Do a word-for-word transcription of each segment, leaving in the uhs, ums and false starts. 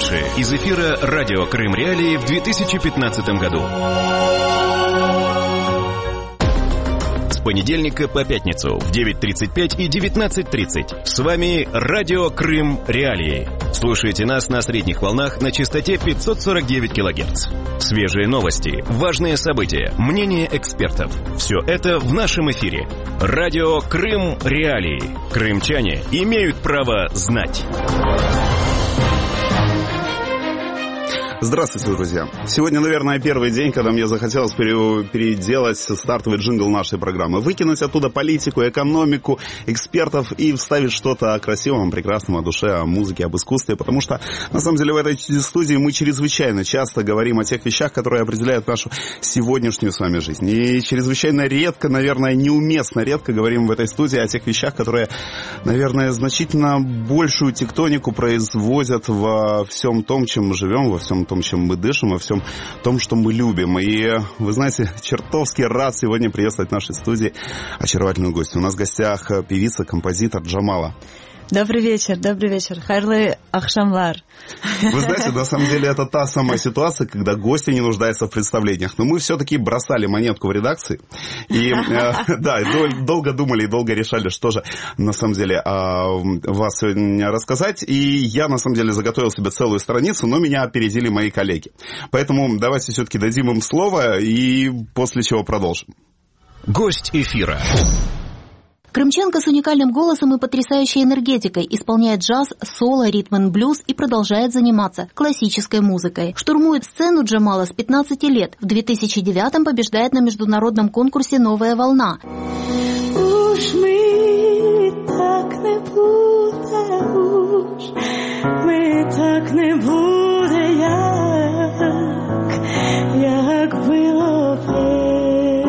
лучшее из эфира радио Крым Реалии в две тысячи пятнадцатом году. С понедельника по пятницу в девять тридцать пять и девятнадцать тридцать. С вами радио Крым Реалии. Слушайте нас на средних волнах на частоте пятьсот сорок девять килогерц. Свежие новости, важные события, мнения экспертов. Все это в нашем эфире. Радио Крым Реалии. Крымчане имеют право знать. Здравствуйте, друзья. Сегодня, наверное, первый день, когда мне захотелось переделать стартовый джингл нашей программы. Выкинуть оттуда политику, экономику, экспертов и вставить что-то о красивом, прекрасном, о душе, о музыке, об искусстве. Потому что, на самом деле, в этой студии мы чрезвычайно часто говорим о тех вещах, которые определяют нашу сегодняшнюю с вами жизнь. И чрезвычайно редко, наверное, неуместно редко говорим в этой студии о тех вещах, которые, наверное, значительно большую тектонику производят во всем том, чем мы живем, во всем том, чем мы дышим, во всем том, что мы любим. И, вы знаете, чертовски рад сегодня приветствовать в нашей студии очаровательную гостью. У нас в гостях певица, композитор Джамала. Добрый вечер, добрый вечер. Хайрлы ахшамлар. Вы знаете, на самом деле это та самая ситуация, когда гости не нуждаются в представлениях. Но мы все-таки бросали монетку в редакции. И э, да, долго думали и долго решали, что же на самом деле э, вас сегодня рассказать. И я на самом деле заготовил себе целую страницу, но меня опередили мои коллеги. Поэтому давайте все-таки дадим им слово и после чего продолжим. Гость эфира. Крымчанка с уникальным голосом и потрясающей энергетикой исполняет джаз, соло, ритм-н-блюз и продолжает заниматься классической музыкой. Штурмует сцену Джамала с пятнадцати лет. В две тысячи девятом побеждает на международном конкурсе «Новая волна». Уж мы так не будем, уж мы так не будем, як, як было прежде.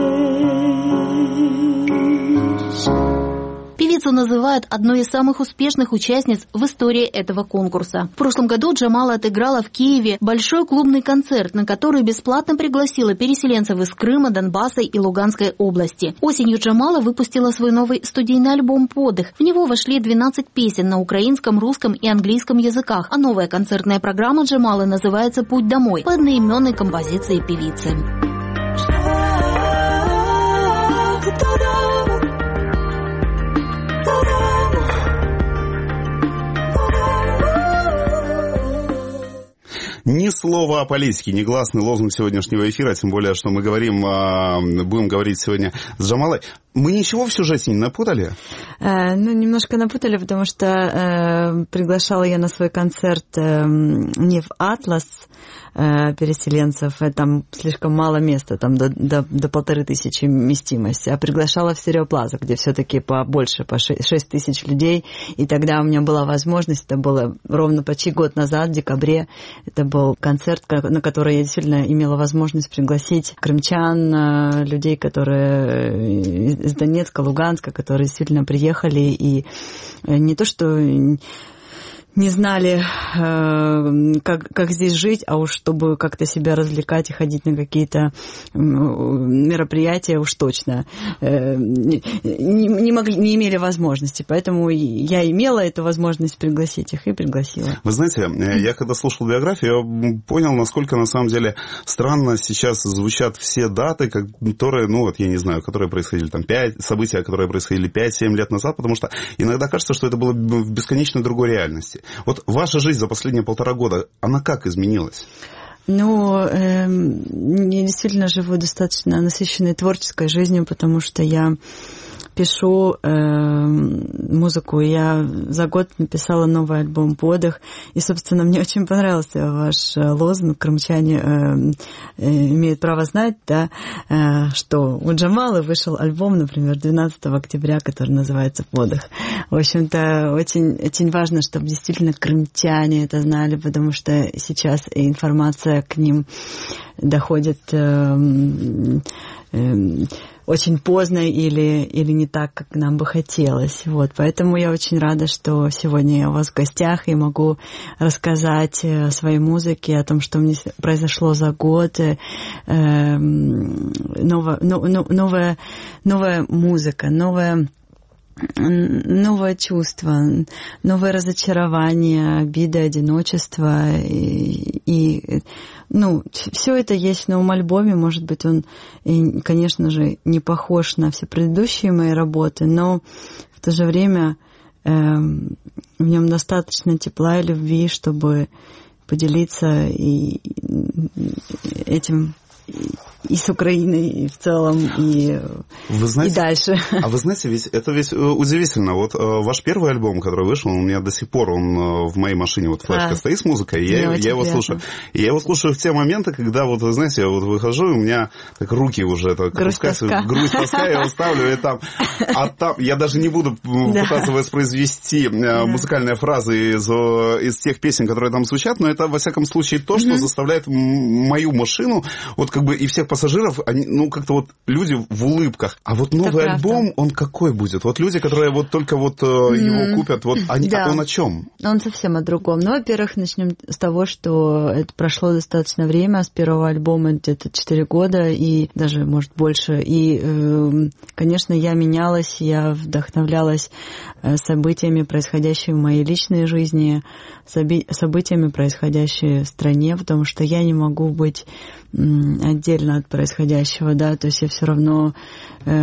Певицу называют одной из самых успешных участниц в истории этого конкурса. В прошлом году Джамала отыграла в Киеве большой клубный концерт, на который бесплатно пригласила переселенцев из Крыма, Донбасса и Луганской области. Осенью Джамала выпустила свой новый студийный альбом «Подых». В него вошли двенадцать песен на украинском, русском и английском языках, а новая концертная программа Джамалы называется «Путь домой» по одноименной композиции певицы. Ни слова о политике, негласный лозунг сегодняшнего эфира, тем более, что мы говорим, будем говорить сегодня с Джамалой. Мы ничего в сюжете не напутали? Э, ну, немножко напутали, потому что э, приглашала я на свой концерт э, не в «Атлас» э, переселенцев, там слишком мало места, там до, до, до полторы тысячи вместимости, а приглашала в «Стереоплаза», где все-таки побольше, по шесть тысяч людей, и тогда у меня была возможность, это было ровно почти год назад, в декабре, это был концерт, на который я действительно имела возможность пригласить крымчан, людей, которые из Донецка, Луганска, которые действительно приехали и не то что не знали, как, как здесь жить, а уж чтобы как-то себя развлекать и ходить на какие-то мероприятия, уж точно не, не, могли, не имели возможности. Поэтому я имела эту возможность пригласить их и пригласила. Вы знаете, я когда слушал биографию, я понял, насколько на самом деле странно сейчас звучат все даты, которые, ну вот я не знаю, которые происходили там пять, события, которые происходили пять-семь лет назад, потому что иногда кажется, что это было в бесконечно другой реальности. Вот ваша жизнь за последние полтора года, она как изменилась? Ну, э, я действительно живу достаточно насыщенной творческой жизнью, потому что я пишу э, музыку. Я за год написала новый альбом «Подых». И, собственно, мне очень понравился ваш лозунг. Крымчане э, э, имеют право знать, да, э, что у Джамалы вышел альбом, например, двенадцатого октября, который называется «Подых». В общем-то, очень, очень важно, чтобы действительно крымчане это знали, потому что сейчас информация к ним доходит э, э, очень поздно или, или не так, как нам бы хотелось. Вот. Поэтому я очень рада, что сегодня я у вас в гостях и могу рассказать о своей музыке, о том, что мне произошло за год. Э, новая, но, новая, новая музыка, новая новое чувство, новое разочарование, обида, одиночество. И, и ну, все это есть в новом альбоме. Может быть, он, и, конечно же, не похож на все предыдущие мои работы, но в то же время э, в нем достаточно тепла и любви, чтобы поделиться и этим и с Украиной, и в целом, и, вы знаете, и дальше. А вы знаете, ведь это ведь удивительно. Вот ваш первый альбом, который вышел, у меня до сих пор он в моей машине, вот флешка а, стоит с музыкой, и я, я его слушаю. И я его слушаю в те моменты, когда, вот, вы знаете, я вот выхожу, и у меня так руки уже так опускаются, грусть, тоска, я его ставлю, и там, а там, я даже не буду пытаться воспроизвести музыкальные фразы из, из тех песен, которые там звучат, но это, во всяком случае, то, что заставляет мою машину, вот как бы и всех пассажиров, они, ну, как-то вот люди в улыбках. А вот новый это альбом, правда. Он какой будет? Вот люди, которые вот только вот mm-hmm. его купят, вот они, да. он о чем? Он совсем о другом. Ну, во-первых, начнем с того, что это прошло достаточно время, с первого альбома где-то четыре года, и даже, может, больше. И, конечно, я менялась, я вдохновлялась событиями, происходящими в моей личной жизни, событиями, происходящими в стране, потому что я не могу быть отдельно от происходящего, да, то есть я все равно э,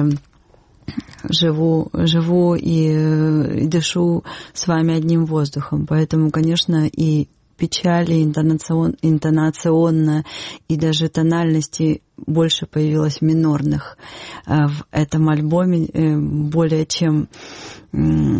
живу, живу и, э, и дышу с вами одним воздухом, поэтому, конечно, и печали, интонацион, интонационно, и даже тональности больше появилось минорных э, в этом альбоме, э, более чем э,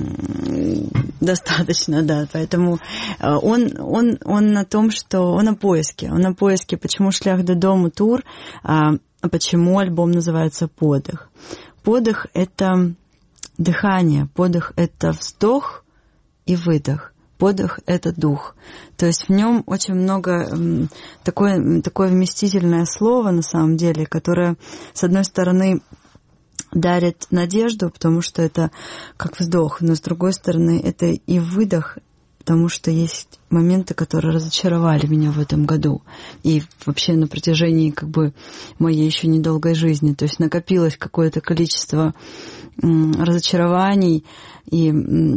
достаточно, да, поэтому э, он, он, он на том, что он на поиске, он на поиске, почему «Шлях додому» тур, а почему альбом называется «Подых». Подых — это дыхание, подых — это вздох и выдох. Подых — это дух. То есть в нем очень много такое, такое вместительное слово, на самом деле, которое, с одной стороны, дарит надежду, потому что это как вздох, но с другой стороны, это и выдох, потому что есть моменты, которые разочаровали меня в этом году. И вообще на протяжении как бы моей еще недолгой жизни. То есть накопилось какое-то количество разочарований, и,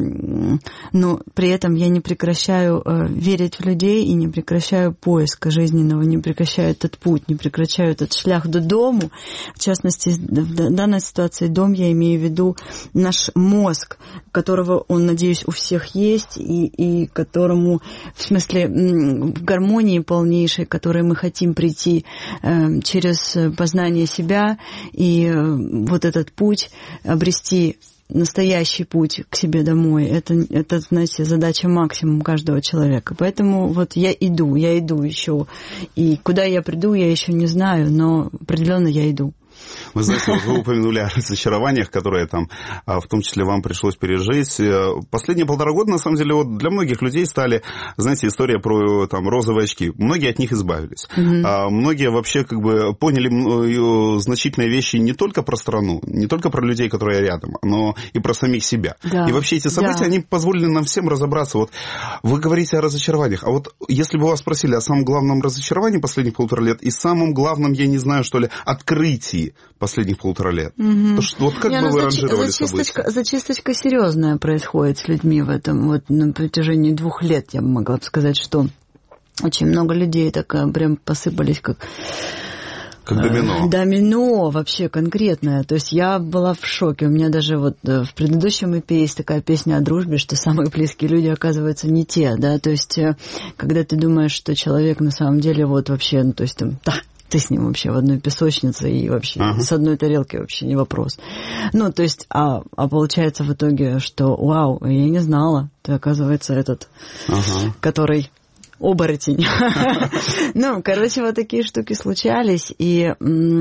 но при этом я не прекращаю верить в людей и не прекращаю поиска жизненного, не прекращаю этот путь, не прекращаю этот шлях до дому. В частности, в данной ситуации дом я имею в виду наш мозг, которого, он, надеюсь, у всех есть, и, и которому, в смысле, в гармонии полнейшей, к которой мы хотим прийти через познание себя, и вот этот путь обрести настоящий путь к себе домой. Это, это, знаете, задача максимум каждого человека. Поэтому вот я иду, я иду еще. И куда я приду, я еще не знаю, но определенно я иду. Вы знаете, вот вы упомянули о разочарованиях, которые там, в том числе, вам пришлось пережить. Последние полтора года, на самом деле, вот для многих людей стали, знаете, история про там розовые очки. Многие от них избавились. Mm-hmm. А многие вообще как бы поняли значительные вещи не только про страну, не только про людей, которые рядом, но и про самих себя. Да. И вообще эти события, да. они позволили нам всем разобраться. Вот вы говорите о разочарованиях, а вот если бы вас спросили о самом главном разочаровании последних полутора лет и самом главном, я не знаю, что ли, открытии последних полутора лет. Mm-hmm. То, что, вот как не, бы вы зач... ранжировали зачисточка, события? Зачисточка серьезная происходит с людьми в этом. Вот на протяжении двух лет я бы могла бы сказать, что очень много людей так прям посыпались, как... Как домино. Домино вообще конкретное. То есть я была в шоке. У меня даже вот в предыдущем и пи есть такая песня о дружбе, что самые близкие люди, оказывается, не те, да. То есть когда ты думаешь, что человек на самом деле вот вообще, ну, то есть там, да, ты с ним вообще в одной песочнице и вообще ага. с одной тарелки вообще не вопрос. Ну, то есть, а, а получается в итоге, что вау, я не знала, ты, оказывается, этот, ага. который оборотень. Ну, короче, вот такие штуки случались, и...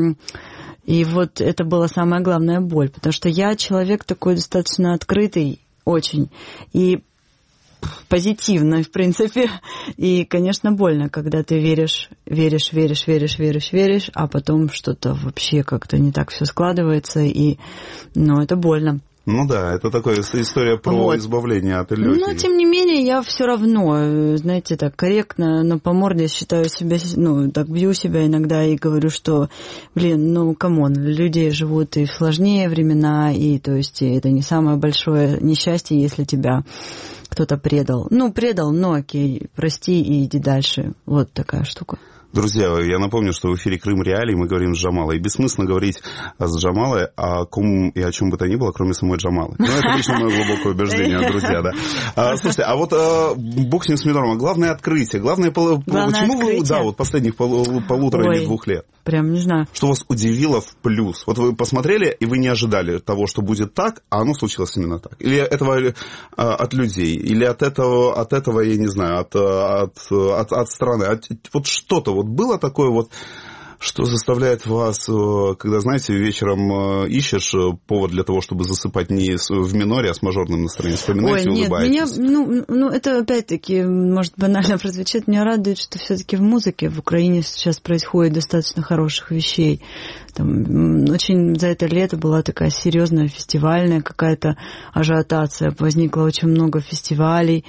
И вот это была самая главная боль, потому что я человек такой достаточно открытый, очень, и позитивно, в принципе. И, конечно, больно, когда ты веришь, веришь, веришь, веришь, веришь, веришь, а потом что-то вообще как-то не так все складывается, и, ну, это больно. Ну да, это такая история про вот. избавление от иллюзий. Но, тем не менее, я все равно, знаете, так корректно, но по морде считаю себя, ну, так бью себя иногда и говорю, что, блин, ну, камон, люди живут и в сложнее времена, и, то есть, это не самое большое несчастье, если тебя кто-то предал. Ну, предал, ну, окей, прости и иди дальше. Вот такая штука. Друзья, я напомню, что в эфире «Крым Реалии» мы говорим с Джамалой. И бессмысленно говорить с Джамалой о ком и о чем бы то ни было, кроме самой Джамалы. Ну, это лично мое глубокое убеждение, друзья, да. А, слушайте, а вот а, бог с ним с Мидором, а главное открытие, главное, главное почему открытие? Вы, да, вот последних пол, полутора Ой, или двух лет? Прям не знаю. Что вас удивило в плюс? Вот вы посмотрели, и вы не ожидали того, что будет так, а оно случилось именно так. Или этого а, от людей, или от этого, от этого, я не знаю, от, от, от, от страны. От, вот что-то вот было такое вот, что заставляет вас, когда, знаете, вечером ищешь повод для того, чтобы засыпать не в миноре, а с мажорным настроением, вспоминаете, Ой, нет, улыбаетесь? Меня, ну, ну, это опять-таки, может, банально прозвучит, меня радует, что все-таки в музыке в Украине сейчас происходит достаточно хороших вещей. Там, очень за это лето была такая серьезная фестивальная какая-то ажиотация, возникло очень много фестивалей.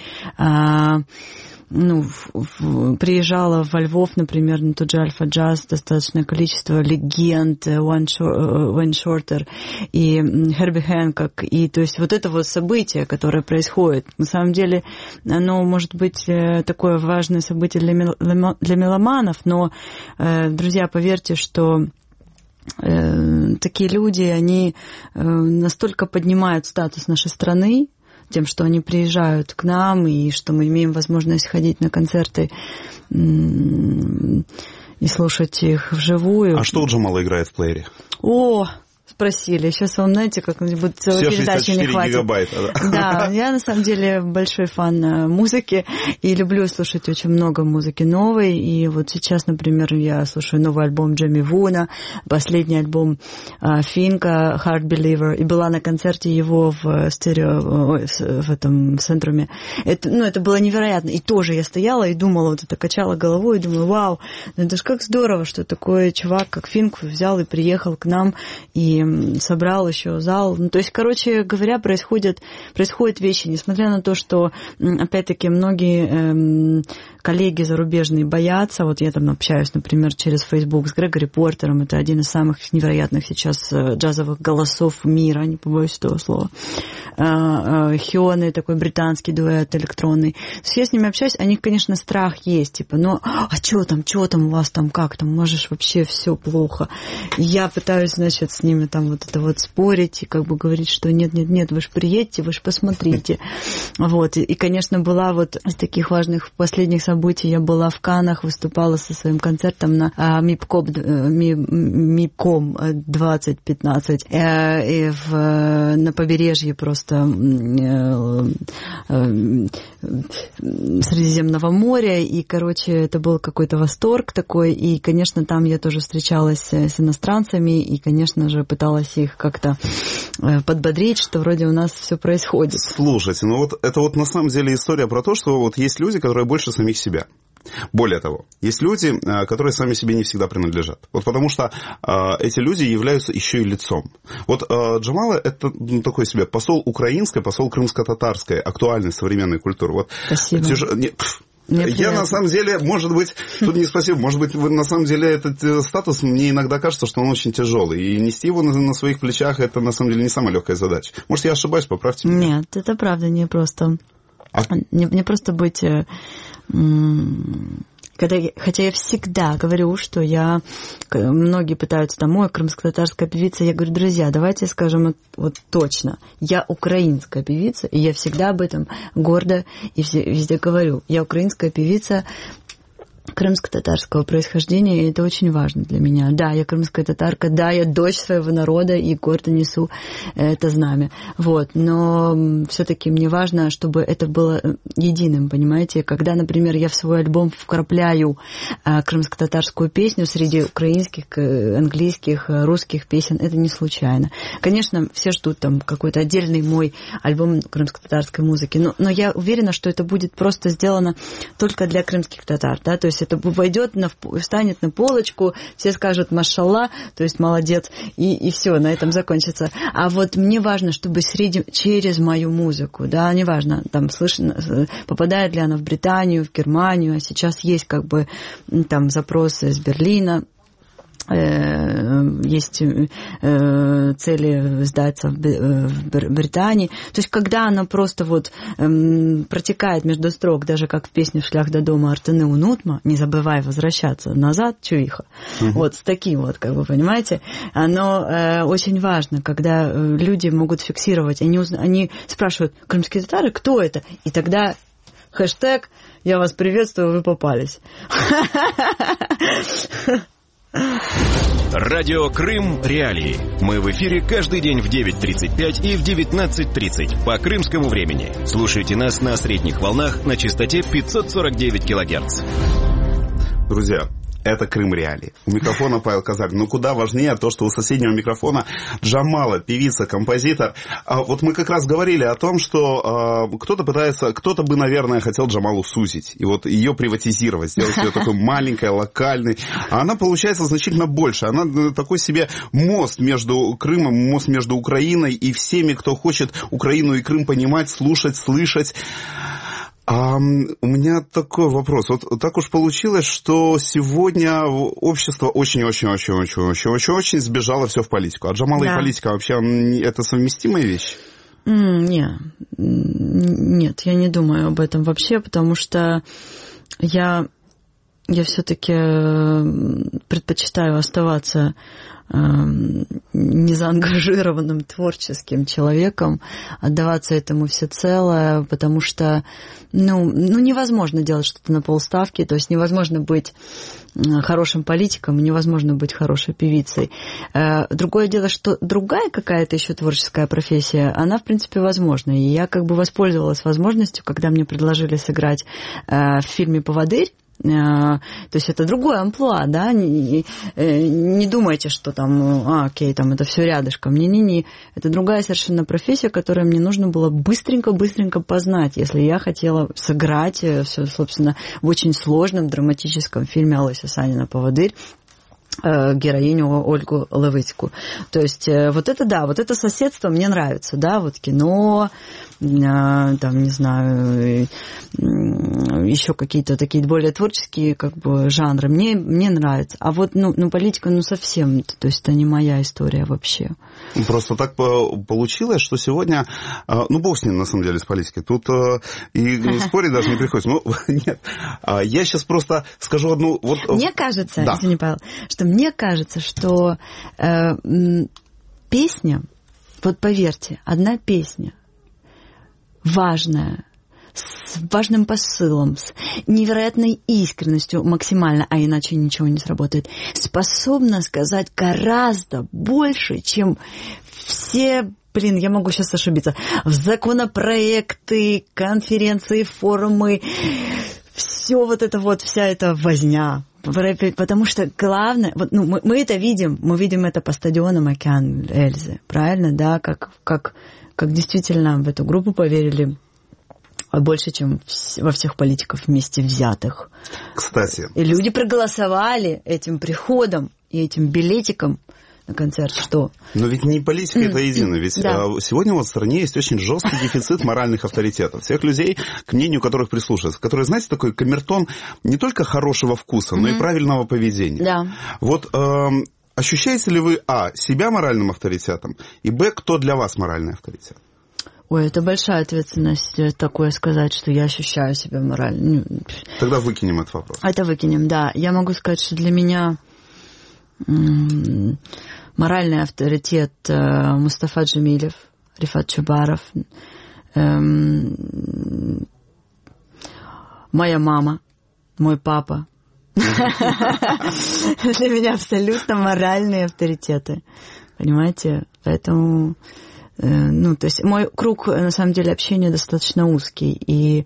Ну, в, в, приезжала во Львов, например, на тот же Альфа-джаз, достаточное количество легенд, Уэйн Шортер и Херби Хэнкок. И то есть вот это вот событие, которое происходит, на самом деле оно может быть такое важное событие для, мел, для меломанов, но, друзья, поверьте, что такие люди, они настолько поднимают статус нашей страны, тем, что они приезжают к нам, и что мы имеем возможность ходить на концерты и слушать их вживую. А что у Джамала играет в плеере? О, спросили. Сейчас вам, знаете, как-нибудь целой Все передачи не хватит. Гигабайта, да. Да, я на самом деле большой фан музыки и люблю слушать очень много музыки новой. И вот сейчас, например, я слушаю новый альбом Джемми Вуна, последний альбом Финка Heart Believer, и была на концерте его в стерео, в этом центруме. Это, ну, это было невероятно. И тоже я стояла и думала, вот это качала головой, и думаю, вау, ну это же как здорово, что такой чувак, как Финк, взял и приехал к нам, и собрал еще зал. Ну, то есть, короче говоря, происходят, происходят вещи, несмотря на то, что, опять-таки, многие эм, коллеги зарубежные боятся. Вот я там общаюсь, например, через Facebook с Грегори Портером. Это один из самых невероятных сейчас джазовых голосов мира, не побоюсь этого слова. Хионы, такой британский дуэт электронный. То есть я с ними общаюсь, у них, конечно, страх есть, типа, ну, а что там, что там у вас там, как там, можешь вообще все плохо. И я пытаюсь, значит, с ними там вот это вот спорить и как бы говорить, что нет-нет-нет, вы же приедете, вы же посмотрите. Вот, и, и, конечно, была вот из таких важных последних событий, я была в Каннах, выступала со своим концертом на Мипком двадцать пятнадцать и в, на побережье просто Средиземного моря, и, короче, это был какой-то восторг такой, и, конечно, там я тоже встречалась с иностранцами, и, конечно же, пыталась их как-то подбодрить, что вроде у нас все происходит. Слушайте, ну вот это вот на самом деле история про то, что вот есть люди, которые больше самих себя. Более того, есть люди, которые сами себе не всегда принадлежат. Вот потому что э, эти люди являются еще и лицом. Вот э, Джамала – это ну, такой себе посол украинской, посол крымско-татарской, актуальной современной культуры. Вот, спасибо. Тяж... Не... Я на самом деле, может быть, тут не спасибо, может быть, на самом деле этот статус, мне иногда кажется, что он очень тяжелый. И нести его на, на своих плечах – это на самом деле не самая легкая задача. Может, я ошибаюсь, поправьте меня. Нет, это правда не просто. А... Не, не просто быть... Когда я, хотя я всегда говорю, что я... Многие пытаются там, ой, крымско-татарская певица. Я говорю, друзья, давайте скажем вот точно. Я украинская певица, и я всегда об этом гордо и везде говорю. Я украинская певица крымско-татарского происхождения, и это очень важно для меня. Да, я крымская татарка, да, я дочь своего народа и гордо несу это знамя. Вот. Но все-таки мне важно, чтобы это было единым, понимаете? Когда, например, я в свой альбом вкрапляю крымско-татарскую песню среди украинских, английских, русских песен, это не случайно. Конечно, все ждут там какой-то отдельный мой альбом крымско-татарской музыки, но, но я уверена, что это будет просто сделано только для крымских татар, да, то есть есть это войдет, на, встанет на полочку, все скажут «машалла», то есть «молодец», и, и все, на этом закончится. А вот мне важно, чтобы среди, через мою музыку, да, неважно, там, слышно, попадает ли она в Британию, в Германию, а сейчас есть как бы там запросы из Берлина, есть цели сдаться в Британии. То есть, когда она просто вот протекает между строк, даже как в песне «Шлях до дома Артены Унутма», не забывай возвращаться назад, чуиха. Угу. Вот с таким вот, как вы понимаете, оно очень важно, когда люди могут фиксировать. Они, они спрашивают: крымские татары, кто это? И тогда хэштег «Я вас приветствую, вы попались». Радио Крым Реалии. Мы в эфире каждый день в девять тридцать пять и в девятнадцать тридцать по крымскому времени. Слушайте нас на средних волнах на частоте пятьсот сорок девять килогерц. Друзья, это Крым Реалии. У микрофона Павел Казак. Но куда важнее то, что у соседнего микрофона Джамала, певица, композитор. А вот мы как раз говорили о том, что а, кто-то пытается, кто-то бы, наверное, хотел Джамалу сузить. И вот ее приватизировать, сделать ее такой маленькой, локальной. А она получается значительно больше. Она такой себе мост между Крымом, мост между Украиной и всеми, кто хочет Украину и Крым понимать, слушать, слышать. А у меня такой вопрос. Вот так уж получилось, что сегодня общество очень-очень-очень-очень-очень-очень сбежало все в политику. А Джамала да. и политика вообще это совместимая вещь? Mm, не, нет, я не думаю об этом вообще, потому что я, я все-таки предпочитаю оставаться незаангажированным творческим человеком, отдаваться этому всецело, потому что ну, ну, невозможно делать что-то на полставки, то есть невозможно быть хорошим политиком, невозможно быть хорошей певицей. Другое дело, что другая какая-то еще творческая профессия, она, в принципе, возможна. И я как бы воспользовалась возможностью, когда мне предложили сыграть в фильме «Поводырь». То есть это другое амплуа, да, не, не думайте, что там, а, окей, там это все рядышком, не-не-не, это другая совершенно профессия, которую мне нужно было быстренько-быстренько познать, если я хотела сыграть, все, собственно, в очень сложном драматическом фильме Олеся Санина «Поводырь», героиню Ольгу Левицкую. То есть вот это да, вот это соседство мне нравится, да, вот кино, там, не знаю, еще какие-то такие более творческие как бы жанры, мне, мне нравится. А вот, ну, ну, политика, ну, совсем, то есть это не моя история вообще. Просто так получилось, что сегодня, ну, бог с ним, на самом деле, с политикой, тут и спорить даже не приходится. Ну, нет, я сейчас просто скажу одну... Вот... Мне кажется, да. извини, Павел, что мне кажется, что э, песня, вот поверьте, одна песня важная, с важным посылом, с невероятной искренностью максимально, а иначе ничего не сработает, способна сказать гораздо больше, чем все... Блин, я могу сейчас ошибиться. В законопроекты, конференции, форумы, все вот это вот, вся эта возня. Потому что главное, вот, ну, мы, мы это видим, мы видим это по стадионам «Океан Эльзы», правильно, да, как, как, как действительно в эту группу поверили больше, чем во всех политиков вместе взятых. Кстати. И люди проголосовали этим приходом и этим билетиком на концерт, что... Но ведь не политика это едино, ведь да. сегодня вот в стране есть очень жесткий дефицит моральных авторитетов. Всех людей, к мнению которых прислушиваются, которые, знаете, такой камертон не только хорошего вкуса, но mm-hmm. и правильного поведения. Да. Вот э, ощущаете ли вы, а, себя моральным авторитетом, и, б, кто для вас моральный авторитет? Ой, это большая ответственность такое сказать, что я ощущаю себя морально. Тогда выкинем этот вопрос. Это выкинем, да. Я могу сказать, что для меня... моральный авторитет Мустафа Джемилев, Рифат Чубаров, моя мама, мой папа. Для меня абсолютно моральные авторитеты. Понимаете? Поэтому... Ну, то есть мой круг, на самом деле, общения достаточно узкий. И...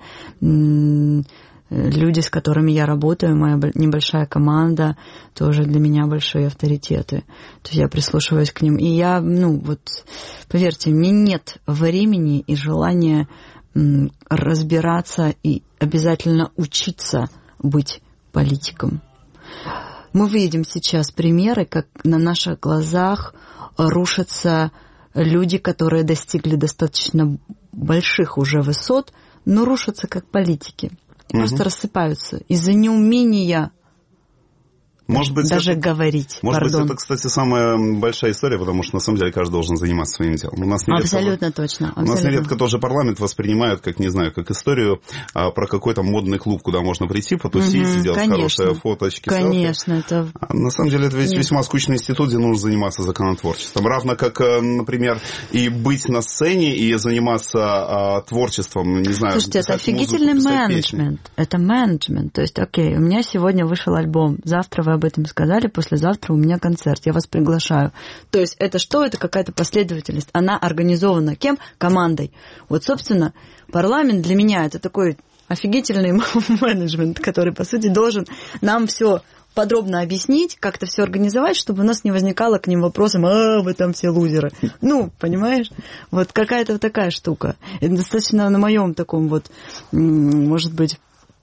люди, с которыми я работаю, моя небольшая команда, тоже для меня большие авторитеты. То есть я прислушиваюсь к ним. И я, ну, вот, поверьте, мне нет времени и желания разбираться и обязательно учиться быть политикам. Мы видим сейчас примеры, как на наших глазах рушатся люди, которые достигли достаточно больших уже высот, но рушатся как политики. Просто угу. рассыпаются из-за неумения Может быть, даже это, говорить. Может Пардон. быть, это, кстати, самая большая история, потому что, на самом деле, каждый должен заниматься своим делом. У нас нередко, абсолютно точно. Абсолютно. У нас нередко тоже парламент воспринимают, как, не знаю, как историю а, про какой-то модный клуб, куда можно прийти, потусить, угу, сделать конечно. Хорошие фоточки, конечно, селфи. Это... А, на самом деле, это ведь Нет. весьма скучный институт, где нужно заниматься законотворчеством. Равно как, например, и быть на сцене, и заниматься а, творчеством, не знаю. Слушайте, это офигительный музыку, менеджмент. Это менеджмент. То есть, окей, у меня сегодня вышел альбом, завтра вы об этом сказали, послезавтра у меня концерт, я вас приглашаю. То есть это что? Это какая-то последовательность. Она организована кем? Командой. Вот, собственно, парламент для меня это такой офигительный менеджмент, который, по сути, должен нам все подробно объяснить, как-то все организовать, чтобы у нас не возникало к ним вопросом, а, вы там все лузеры. Ну, понимаешь? Вот какая-то вот такая штука. Это достаточно на моем таком вот, может быть,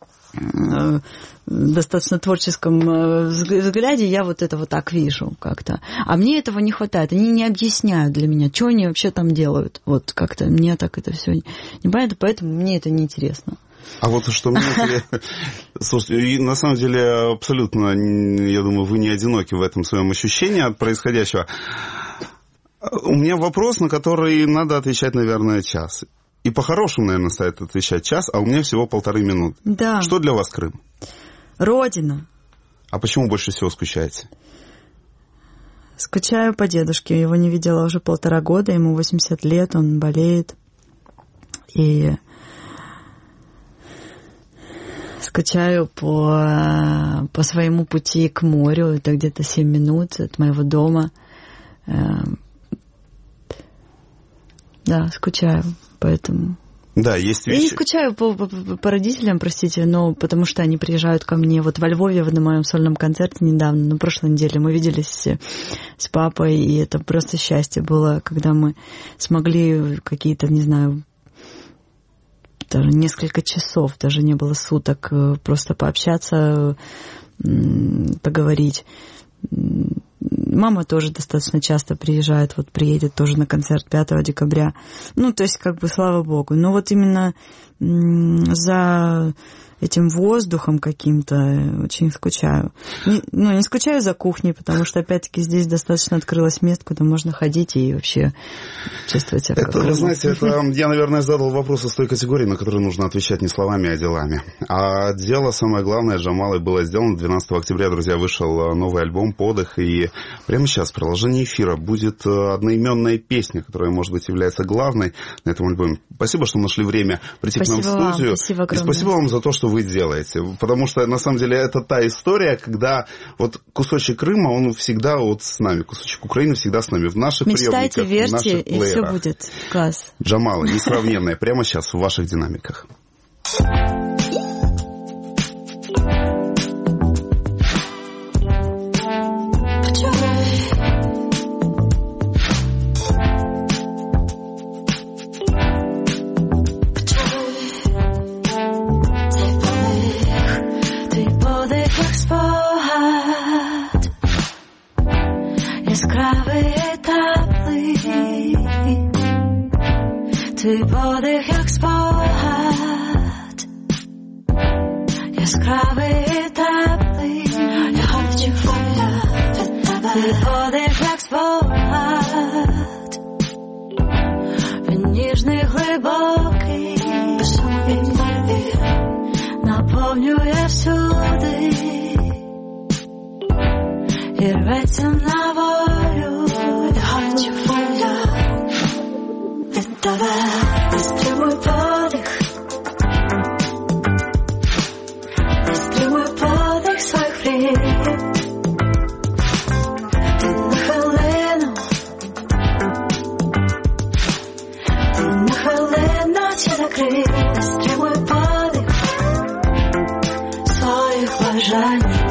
достаточно творческом взгляде я вот это вот так вижу как-то. А мне этого не хватает. Они не объясняют для меня, что они вообще там делают. Вот как-то мне так это все не понятно, поэтому мне это неинтересно. А вот что мне интересно... Слушайте, на самом деле абсолютно, я думаю, вы не одиноки в этом своем ощущении от происходящего. У меня вопрос, на который надо отвечать, наверное, час. И по-хорошему, наверное, стоит отвечать час, а у меня всего полторы минуты. Да. Что для вас Крым? Родина. А почему больше всего скучаете? Скучаю по дедушке. Его не видела уже полтора года, ему восемьдесят лет, он болеет. И скучаю по, по своему пути к морю. Это где-то семь минут от моего дома. Да, скучаю. Поэтому... Да, есть вещи... Я не скучаю по, по, по родителям, простите, но потому что они приезжают ко мне. Вот во Львове на моем сольном концерте недавно, на прошлой неделе, мы виделись с папой, и это просто счастье было, когда мы смогли какие-то, не знаю, даже несколько часов, даже не было суток, просто пообщаться, поговорить. Мама тоже достаточно часто приезжает, вот приедет тоже на концерт пятого декабря. Ну, то есть, как бы, слава богу. Но вот именно за этим воздухом каким-то очень скучаю. Не, ну, не скучаю за кухней, потому что, опять-таки, здесь достаточно открылось мест, куда можно ходить и вообще чувствовать себя как это, вы знаете, это я, наверное, задал вопрос из той категории, на которую нужно отвечать не словами, а делами. А дело, самое главное, Джамалой было сделано. двенадцатого октября, друзья, вышел новый альбом «Подых», и прямо сейчас в продолжении эфира будет одноименная песня, которая, может быть, является главной на этом альбоме. Спасибо, что нашли время прийти спасибо к нам в студию. Вам, спасибо огромное. И спасибо вам за то, что вы делаете. Потому что, на самом деле, это та история, когда вот кусочек Крыма, он всегда вот с нами. Кусочек Украины всегда с нами. В наших мечтайте, приемниках, верьте, в наших и плеерах. все будет. Класс. Джамала, несравненная, прямо сейчас в ваших динамиках. Твій подих, як спогад, яскравий і теплий, я хочу від тебе. Твій подих, як спогад, він ніжний, глибокий, безсумнівний, наповнює всюди і рветься на волю. Я хочу від тебе. Не стримуй подих, не стримуй подих своїх мрій. Ти на хвилину, ти на хвилину очі закрий. Не стримуй подих своїх бажань.